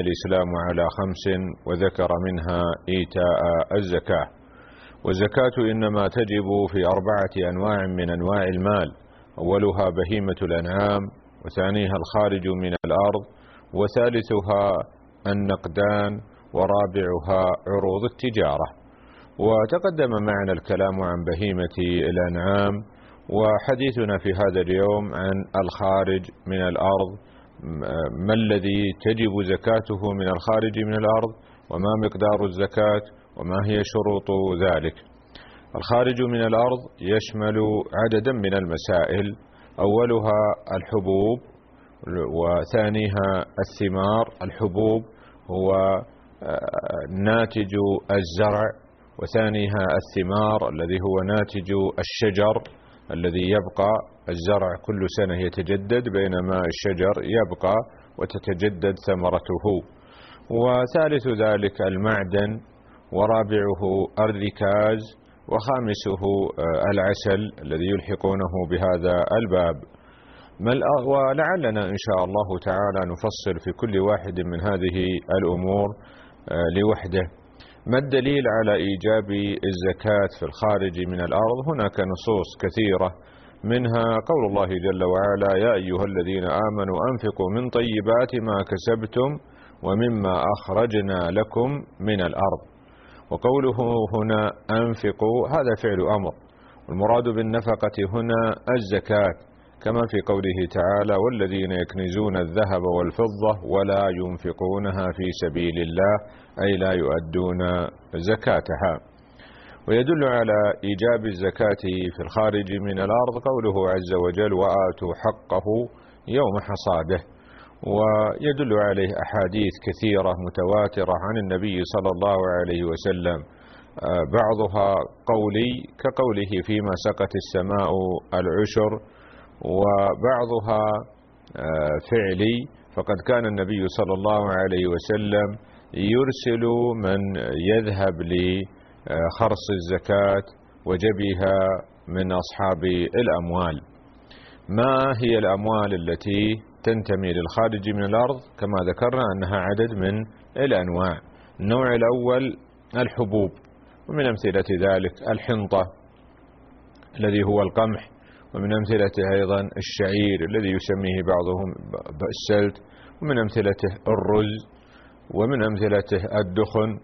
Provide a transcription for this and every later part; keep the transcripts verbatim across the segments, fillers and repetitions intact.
الإسلام على خمس وذكر منها إيتاء الزكاة. والزكاة إنما تجب في أربعة أنواع من أنواع المال: أولها بهيمة الأنعام، وثانيها الخارج من الأرض، وثالثها النقدان، ورابعها عروض التجارة. وتقدم معنا الكلام عن بهيمة الأنعام، وحديثنا في هذا اليوم عن الخارج من الأرض، ما الذي تجب زكاته من الخارج من الأرض، وما مقدار الزكاة، وما هي شروط ذلك. الخارج من الأرض يشمل عددا من المسائل: أولها الحبوب، وثانيها الثمار. الحبوب هو ناتج الزرع، وثانيها الثمار الذي هو ناتج الشجر الذي يبقى. الزرع كل سنة يتجدد، بينما الشجر يبقى وتتجدد ثمرته. وثالث ذلك المعدن، ورابعه الركاز، وخامسه العسل الذي يلحقونه بهذا الباب. ولعلنا إن شاء الله تعالى نفصل في كل واحد من هذه الأمور لوحده. ما الدليل على إيجاب الزكاة في الخارج من الأرض؟ هناك نصوص كثيرة، منها قول الله جل وعلا: يا أيها الذين آمنوا أنفقوا من طيبات ما كسبتم ومما أخرجنا لكم من الأرض. وقوله هنا أنفقوا هذا فعل أمر، والمراد بالنفقة هنا الزكاة، كما في قوله تعالى: والذين يكنزون الذهب والفضة ولا ينفقونها في سبيل الله، أي لا يؤدون زكاتها. ويدل على إيجاب الزكاة في الخارج من الأرض قوله عز وجل: وآتوا حقه يوم حصاده. ويدل عليه أحاديث كثيرة متواترة عن النبي صلى الله عليه وسلم، بعضها قولي كقوله: فيما سقت السماء العشر، وبعضها فعلي، فقد كان النبي صلى الله عليه وسلم يرسل من يذهب لخرص الزكاة وجبها من أصحاب الأموال. ما هي الأموال التي تنتمي للخارج من الأرض؟ كما ذكرنا أنها عدد من الأنواع. النوع الأول الحبوب، ومن أمثلة ذلك الحنطة الذي هو القمح، ومن أمثلته أيضا الشعير الذي يسميه بعضهم السلت، ومن أمثلته الرز، ومن أمثلته الدخن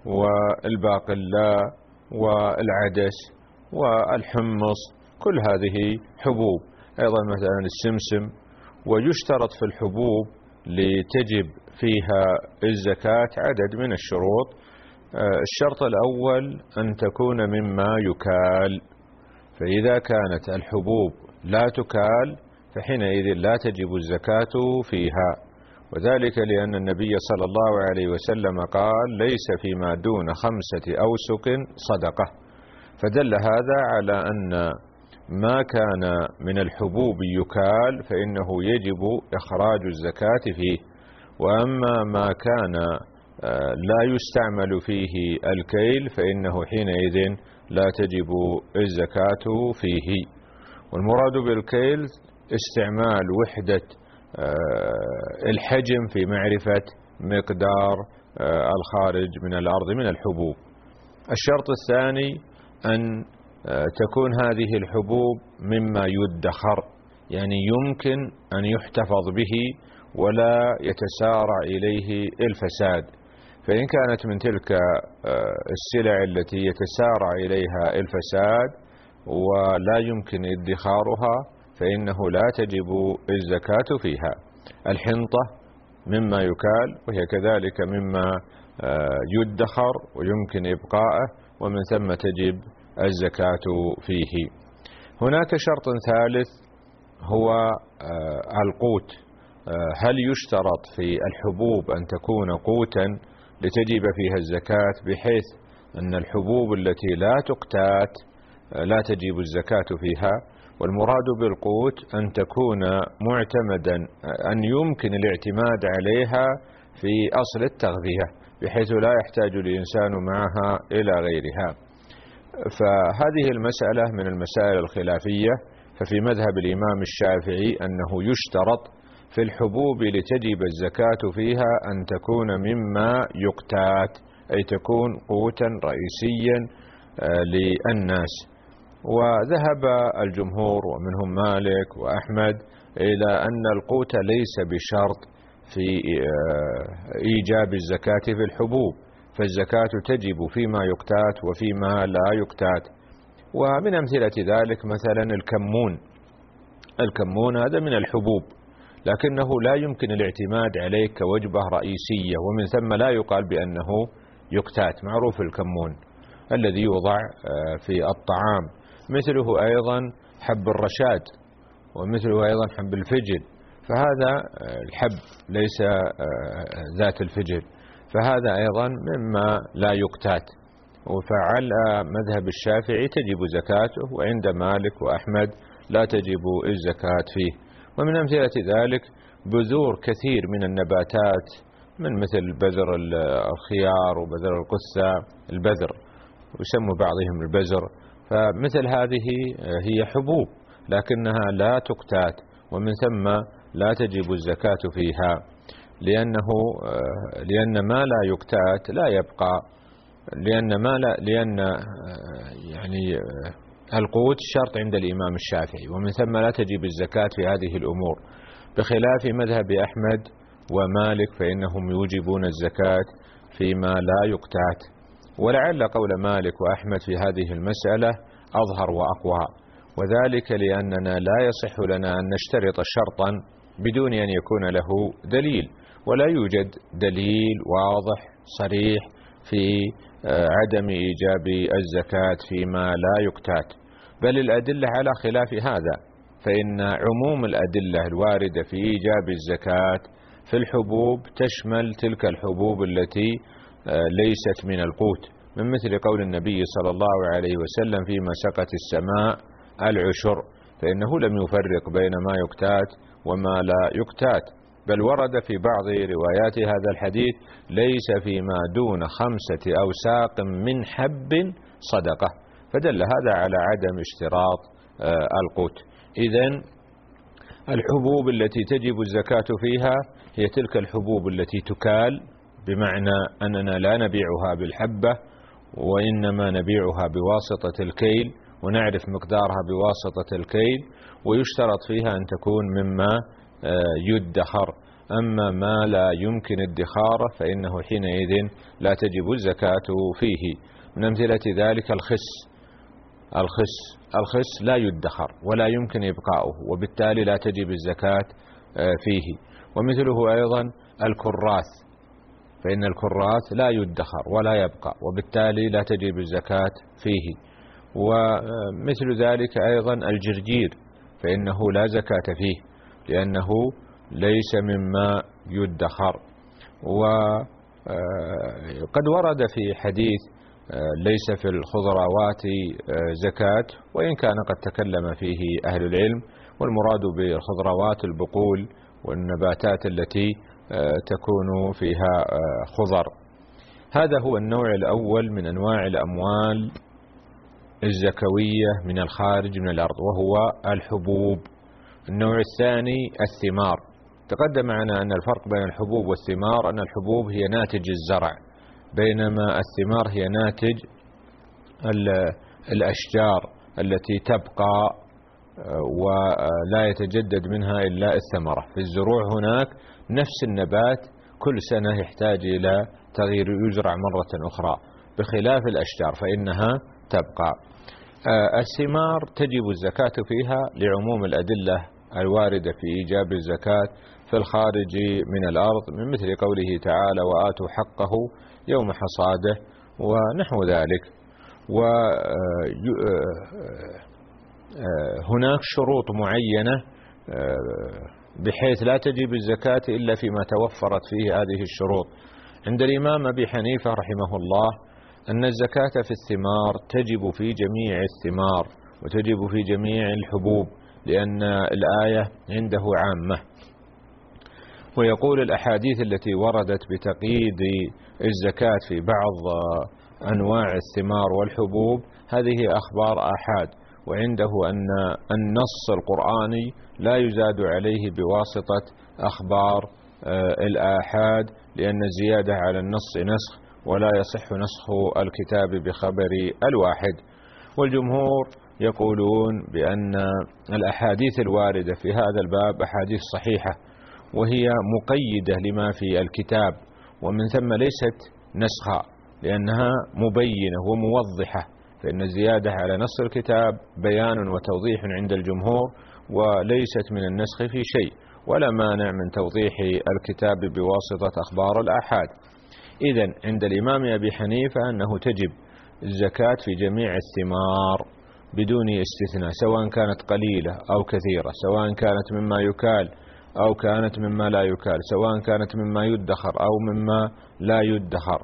والباقلاء والعدس والحمص. كل هذه حبوب. أيضا مثلا السمسم. ويشترط في الحبوب لتجب فيها الزكاة عدد من الشروط. الشرط الأول أن تكون مما يكال، فإذا كانت الحبوب لا تكال فحينئذ لا تجب الزكاة فيها، وذلك لأن النبي صلى الله عليه وسلم قال: ليس فيما دون خمسة أوسق صدقة. فدل هذا على أن ما كان من الحبوب يكال فإنه يجب إخراج الزكاة فيه، وأما ما كان لا يستعمل فيه الكيل فإنه حينئذ لا تجب الزكاة فيه. والمراد بالكيل استعمال وحدة الحجم في معرفة مقدار الخارج من الأرض من الحبوب. الشرط الثاني أن تكون هذه الحبوب مما يدخر، يعني يمكن أن يحتفظ به ولا يتسارع إليه الفساد. فإن كانت من تلك السلع التي يتسارع إليها الفساد ولا يمكن ادخارها فإنه لا تجب الزكاة فيها. الحنطة مما يكال، وهي كذلك مما يدخر ويمكن إبقاءه، ومن ثم تجب الزكاة فيه. هناك شرط ثالث هو القوت. هل يشترط في الحبوب أن تكون قوتا لتجب فيها الزكاة، بحيث أن الحبوب التي لا تقتات لا تجب الزكاة فيها؟ والمراد بالقوت أن تكون معتمدا، أن يمكن الاعتماد عليها في أصل التغذية، بحيث لا يحتاج الإنسان معها إلى غيرها. فهذه المسألة من المسائل الخلافية. ففي مذهب الإمام الشافعي أنه يشترط في الحبوب لتجب الزكاة فيها أن تكون مما يقتات، أي تكون قوتا رئيسيا للناس. وذهب الجمهور ومنهم مالك وأحمد إلى أن القوت ليس بشرط في إيجاب الزكاة في الحبوب، فالزكاة تجب فيما يقتات وفيما لا يقتات. ومن أمثلة ذلك مثلا الكمون. الكمون هذا من الحبوب، لكنه لا يمكن الاعتماد عليه كوجبة رئيسية، ومن ثم لا يقال بأنه يقتات. معروف الكمون الذي يوضع في الطعام. مثله أيضا حب الرشاد، ومثله أيضا حب الفجل، فهذا الحب ليس ذات الفجل، فهذا أيضا مما لا يقتات. وفعلى مذهب الشافعي تجب زكاته، وعند مالك وأحمد لا تجب الزكاة فيه. ومن أمثلة ذلك بذور كثير من النباتات، من مثل بذر الخيار وبذر القثة، البذر ويسمى بعضهم البزر، فمثل هذه هي حبوب لكنها لا تقتات، ومن ثم لا تجب الزكاة فيها، لأنه لأن ما لا يقتات لا يبقى، لأن ما لا لأن يعني القوت شرط عند الإمام الشافعي، ومن ثم لا تجب الزكاة في هذه الأمور، بخلاف مذهب أحمد ومالك فإنهم يوجبون الزكاة فيما لا يقتات. ولعل قول مالك وأحمد في هذه المسألة أظهر وأقوى، وذلك لأننا لا يصح لنا أن نشترط شرطا بدون أن يكون له دليل، ولا يوجد دليل واضح صريح في عدم إيجاب الزكاة فيما لا يقتات، بل الأدلة على خلاف هذا، فإن عموم الأدلة الواردة في إيجاب الزكاة في الحبوب تشمل تلك الحبوب التي ليست من القوت، من مثل قول النبي صلى الله عليه وسلم فيما سقت السماء العشر، فإنه لم يفرق بين ما يقتات وما لا يقتات، بل ورد في بعض روايات هذا الحديث ليس فيما دون خمسة أوساق من حب صدقة، فدل هذا على عدم اشتراط القوت. إذن الحبوب التي تجب الزكاة فيها هي تلك الحبوب التي تكال، بمعنى أننا لا نبيعها بالحبة وإنما نبيعها بواسطة الكيل، ونعرف مقدارها بواسطة الكيل، ويشترط فيها أن تكون مما يدخر. أما ما لا يمكن ادخاره فإنه حينئذ لا تجب الزكاة فيه. من أمثلة ذلك الخس. الخس الخس لا يدخر ولا يمكن إبقاؤه، وبالتالي لا تجب الزكاة فيه. ومثله أيضا الكراث، فإن الكراث لا يدخر ولا يبقى، وبالتالي لا تجب الزكاة فيه. ومثل ذلك أيضا الجرجير، فإنه لا زكاة فيه لأنه ليس مما يدخر. وقد ورد في حديث ليس في الخضروات زكاة، وإن كان قد تكلم فيه أهل العلم، والمراد بالخضروات البقول والنباتات التي تكون فيها خضر. هذا هو النوع الأول من أنواع الأموال الزكوية من الخارج من الأرض، وهو الحبوب. النوع الثاني الثمار. تقدم معنا أن الفرق بين الحبوب والثمار أن الحبوب هي ناتج الزرع، بينما الثمار هي ناتج الأشجار التي تبقى ولا يتجدد منها إلا الثمرة. في الزروع هناك نفس النبات كل سنة يحتاج إلى تغيير، يزرع مرة أخرى، بخلاف الأشجار فإنها تبقى. الثمار تجب الزكاة فيها لعموم الأدلة الواردة في إيجاب الزكاة في الخارج من الأرض، من مثل قوله تعالى وآتوا حقه يوم حصاده ونحو ذلك. وهناك شروط معينة بحيث لا تجب الزكاة إلا فيما توفرت فيه هذه الشروط. عند الإمام أبي حنيفة رحمه الله أن الزكاة في الثمار تجب في جميع الثمار وتجب في جميع الحبوب، لأن الآية عنده عامة. ويقول الأحاديث التي وردت بتقييد الزكاة في بعض أنواع الثمار والحبوب هذه أخبار آحاد، وعنده أن النص القرآني لا يزاد عليه بواسطة أخبار الآحاد، لأن الزيادة على النص نسخ، ولا يصح نسخ الكتاب بخبر الواحد. والجمهور يقولون بأن الأحاديث الواردة في هذا الباب أحاديث صحيحة، وهي مقيدة لما في الكتاب، ومن ثم ليست نسخا، لأنها مبينة وموضحة، فإن الزيادة على نص الكتاب بيان وتوضيح عند الجمهور، وليست من النسخ في شيء، ولا مانع من توضيح الكتاب بواسطة أخبار الآحاد. إذن عند الإمام أبي حنيفة أنه تجب الزكاة في جميع الثمار بدون استثناء، سواء كانت قليلة أو كثيرة، سواء كانت مما يكال أو كانت مما لا يكال، سواء كانت مما يدخر أو مما لا يدخر.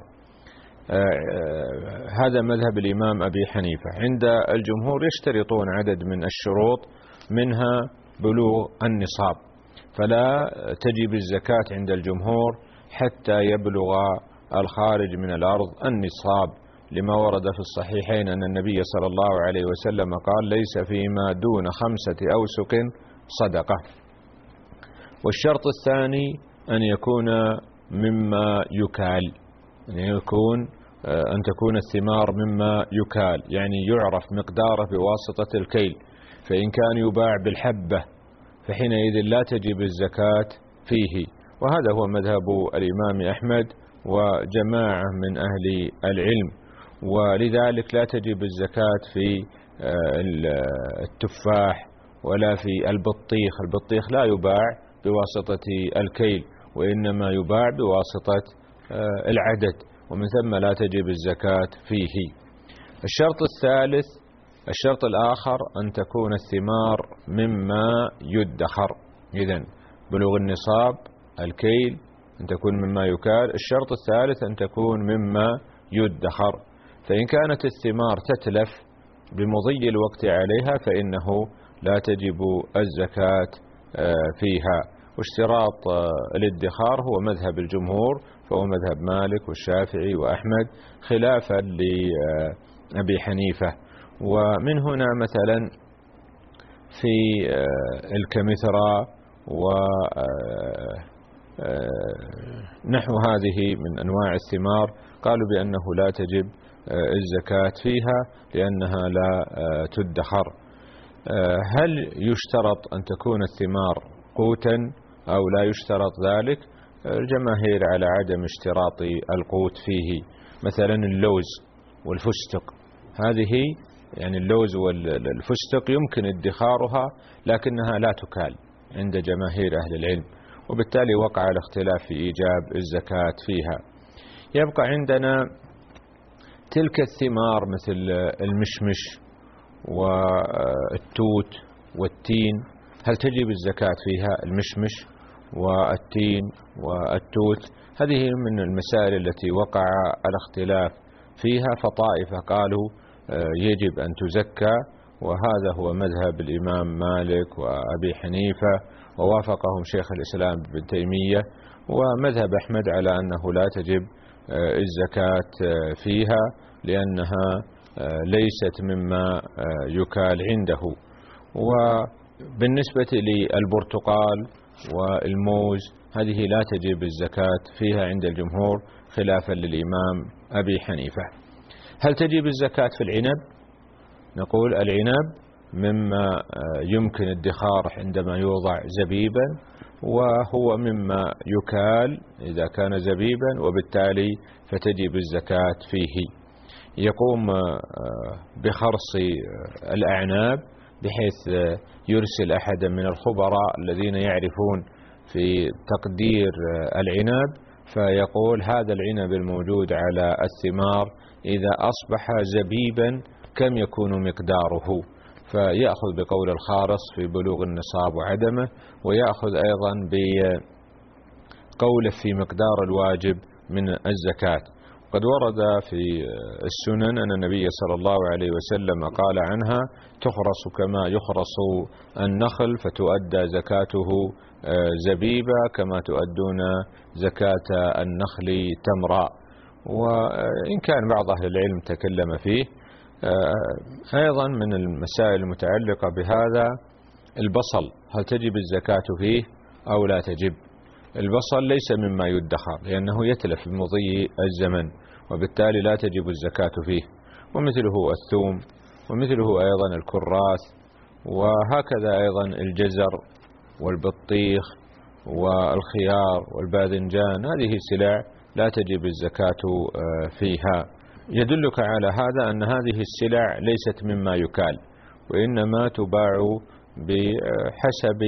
هذا مذهب الإمام أبي حنيفة. عند الجمهور يشترطون عدد من الشروط، منها بلوغ النصاب، فلا تجب الزكاة عند الجمهور حتى يبلغ الخارج من الأرض النصاب، لما ورد في الصحيحين أن النبي صلى الله عليه وسلم قال: ليس فيما دون خمسة أوسق صدقة. والشرط الثاني أن يكون مما يكال، أن يكون أن تكون الثمار مما يكال، يعني يعرف مقداره بواسطة الكيل، فإن كان يباع بالحبة فحينئذ لا تجب الزكاة فيه. وهذا هو مذهب الإمام أحمد وجماعة من أهل العلم، ولذلك لا تجب الزكاة في التفاح ولا في البطيخ. البطيخ لا يباع بواسطة الكيل، وإنما يباع بواسطة العدد، ومن ثم لا تجب الزكاة فيه. الشرط الثالث، الشرط الآخر أن تكون الثمار مما يدخر. إذن بلوغ النصاب، الكيل، أن تكون مما يكال. الشرط الثالث أن تكون مما يدخر، فإن كانت الثمار تتلف بمضي الوقت عليها فإنه لا تجب الزكاة فيها. واشتراط الادخار هو مذهب الجمهور، فهو مذهب مالك والشافعي وأحمد، خلافا لأبي حنيفة. ومن هنا مثلا في الكمثرى ونحو هذه من أنواع الثمار قالوا بأنه لا تجب الزكاة فيها لأنها لا تدخر. هل يشترط أن تكون الثمار قوتا أو لا يشترط ذلك؟ الجماهير على عدم اشتراط القوت فيه. مثلا اللوز والفستق، هذه يعني اللوز والفستق يمكن ادخارها لكنها لا تكال عند جماهير أهل العلم، وبالتالي وقع الاختلاف في إيجاب الزكاة فيها. يبقى عندنا تلك الثمار مثل المشمش والتوت والتين، هل تجب الزكاة فيها؟ المشمش والتين والتوت هذه من المسائل التي وقع الاختلاف فيها، فطائفة قالوا يجب أن تزكى، وهذا هو مذهب الإمام مالك وأبي حنيفة، ووافقهم شيخ الإسلام ابن تيمية. ومذهب أحمد على أنه لا تجب الزكاة فيها لأنها ليست مما يكال عنده. وبالنسبة للبرتقال والموز هذه لا تجب الزكاة فيها عند الجمهور خلافا للإمام أبي حنيفة. هل تجب الزكاة في العنب؟ نقول العنب مما يمكن ادخاره عندما يوضع زبيبا، وهو مما يكال إذا كان زبيبا، وبالتالي فتجب الزكاة فيه. يقوم بخرص الأعناب بحيث يرسل أحدا من الخبراء الذين يعرفون في تقدير العنب، فيقول هذا العنب الموجود على الثمار إذا أصبح زبيبا كم يكون مقداره، فيأخذ بقول الخارص في بلوغ النصاب وعدمه، ويأخذ أيضا بقوله في مقدار الواجب من الزكاة. قد ورد في السنن أن النبي صلى الله عليه وسلم قال عنها تخرص كما يخرص النخل فتؤدى زكاته زبيبا كما تؤدون زكاة النخل تمرا. وإن كان بعض أهل العلم تكلم فيه، أيضا من المسائل المتعلقة بهذا البصل، هل تجب الزكاة فيه أو لا تجب؟ البصل ليس مما يدخر لأنه يتلف بمضي الزمن، وبالتالي لا تجب الزكاة فيه، ومثله الثوم، ومثله أيضا الكراث، وهكذا أيضا الجزر والبطيخ والخيار والباذنجان. هذه سلع لا تجب الزكاة فيها. يدلك على هذا أن هذه السلع ليست مما يكال، وإنما تباع بحسب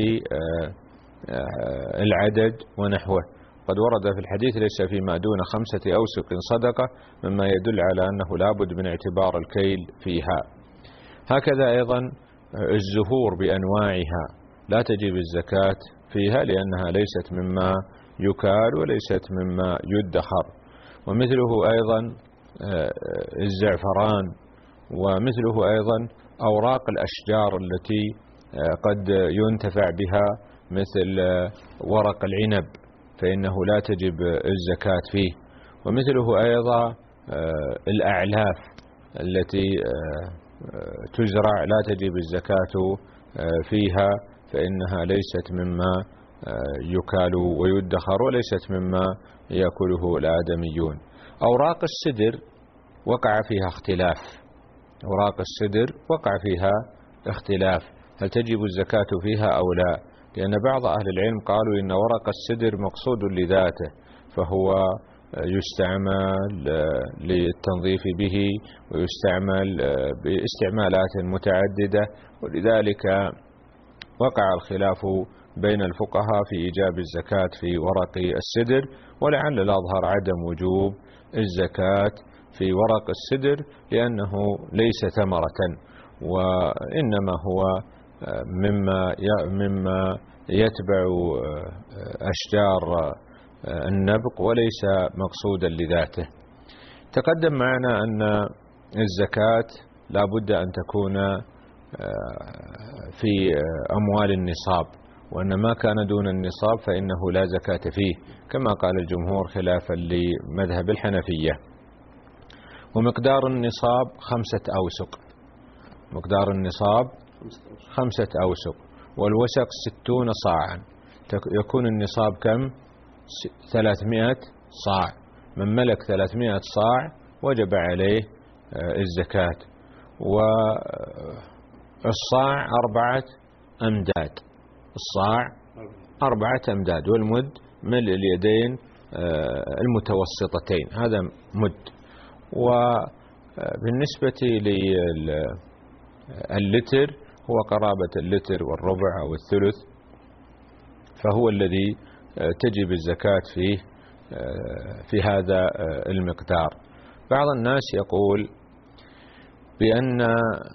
العدد ونحوه. قد ورد في الحديث ليس فيما دون خمسة أوسق صدقة، مما يدل على أنه لابد من اعتبار الكيل فيها. هكذا أيضا الزهور بأنواعها لا تجب الزكاة فيها لأنها ليست مما يكال وليست مما يدخر. ومثله أيضا الزعفران، ومثله أيضا أوراق الأشجار التي قد ينتفع بها مثل ورق العنب، فإنه لا تجب الزكاة فيه. ومثله أيضا الأعلاف التي تزرع لا تجب الزكاة فيها، فإنها ليست مما يكال ويدخر وليست مما يأكله الآدميون. أوراق السدر وقع فيها اختلاف، أوراق السدر وقع فيها اختلاف هل تجب الزكاة فيها أو لا، لأن بعض أهل العلم قالوا إن ورق السدر مقصود لذاته، فهو يستعمل للتنظيف به ويستعمل باستعمالات متعددة، ولذلك وقع الخلاف بين الفقهاء في إيجاب الزكاة في ورق السدر، ولعل الأظهر عدم وجوب الزكاة في ورق السدر لأنه ليس ثمرة، وإنما هو مما مما يتبع أشجار النبق وليس مقصودا لذاته. تقدم معنا أن الزكاة لا بد أن تكون في أموال النصاب، وأن ما كان دون النصاب فإنه لا زكاة فيه، كما قال الجمهور خلافا لمذهب الحنفية. ومقدار النصاب خمسة أوسق، مقدار النصاب خمسة أوسق، والوسق ستون صاعا، يكون النصاب كم؟ ثلاثمائة صاع. من ملك ثلاثمائة صاع وجب عليه الزكاة. والصاع أربعة أمداد، الصاع أربعة أمداد، والمد ملء اليدين المتوسطتين، هذا مد. وبالنسبة لللتر هو قرابة اللتر والربع أو الثلث، فهو الذي تجب الزكاة فيه في هذا المقدار. بعض الناس يقول بأن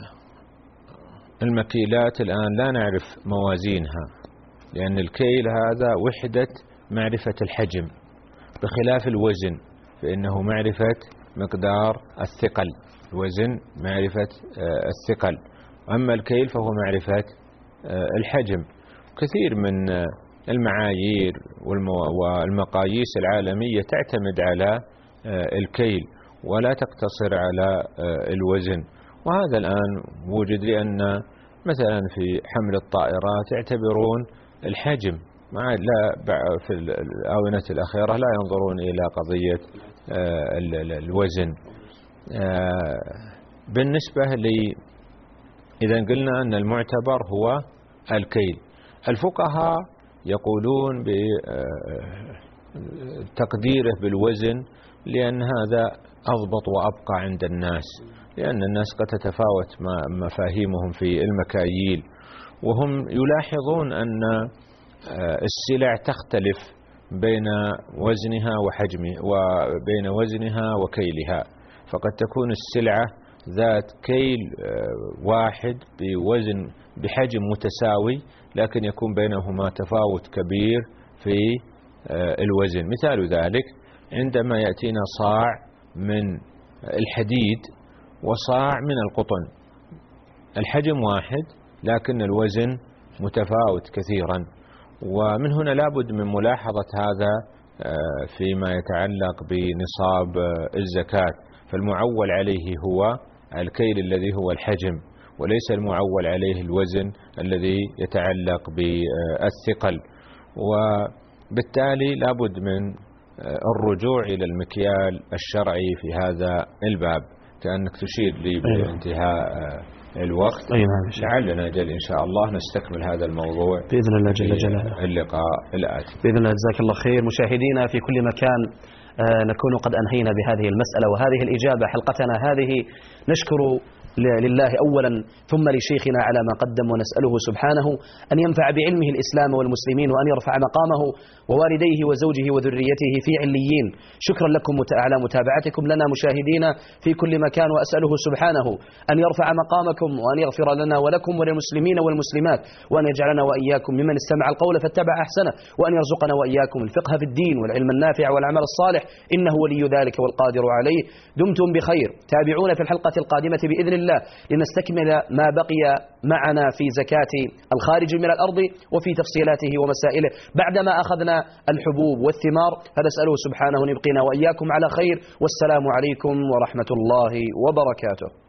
المكيلات الآن لا نعرف موازينها، لأن الكيل هذا وحدة معرفة الحجم، بخلاف الوزن فإنه معرفة مقدار الثقل، الوزن معرفة الثقل، أما الكيل فهو معرفة الحجم. كثير من المعايير والمقاييس العالمية تعتمد على الكيل ولا تقتصر على الوزن، وهذا الآن وجد، لأن مثلا في حمل الطائرات يعتبرون الحجم، مع لا في الآونة الأخيرة لا ينظرون إلى قضية الوزن. بالنسبة لي إذا قلنا أن المعتبر هو الكيل، الفقهاء يقولون بتقديره بالوزن لأن هذا أضبط وأبقى عند الناس، لأن الناس قد تتفاوت مفاهيمهم في المكاييل، وهم يلاحظون أن السلع تختلف بين وزنها وحجمها وبين وزنها وكيلها، فقد تكون السلعة ذات كيل واحد بوزن بحجم متساوي، لكن يكون بينهما تفاوت كبير في الوزن. مثال ذلك عندما يأتينا صاع من الحديد وصاع من القطن، الحجم واحد لكن الوزن متفاوت كثيرا، ومن هنا لابد من ملاحظة هذا فيما يتعلق بنصاب الزكاة. فالمعول عليه هو الكيل الذي هو الحجم، وليس المعول عليه الوزن الذي يتعلق بالثقل. وبالتالي لابد من الرجوع إلى المكيال الشرعي في هذا الباب. كأنك تشير لي بانتهاء الوقت، لعلنا جل إن شاء الله نستكمل هذا الموضوع بإذن الله جل جلاله اللقاء الآتي بإذن الله. جزاك الله خير. مشاهدينا في كل مكان، نكون قد أنهينا بهذه المسألة وهذه الإجابة حلقتنا هذه. نشكر لله أولا ثم لشيخنا على ما قدم، ونسأله سبحانه أن ينفع بعلمه الإسلام والمسلمين، وأن يرفع مقامه ووالديه وزوجه وذريته في عليين. شكرا لكم على متابعتكم لنا مشاهدينا في كل مكان، وأسأله سبحانه أن يرفع مقامكم وأن يغفر لنا ولكم وللمسلمين والمسلمات، وأن يجعلنا وإياكم ممن استمع القول فاتبع أحسنه، وأن يرزقنا وإياكم الفقه في الدين والعلم النافع والعمل الصالح، إنه ولي ذلك والقادر عليه. دمتم بخير. تابعونا في الحلقة القادمة بإذن الله لنستكمل ما بقي معنا في زكاة الخارج من الأرض وفي تفصيلاته ومسائله بعدما أخذنا الحبوب والثمار. هذا أسأله سبحانه أن يبقينا وإياكم على خير، والسلام عليكم ورحمة الله وبركاته.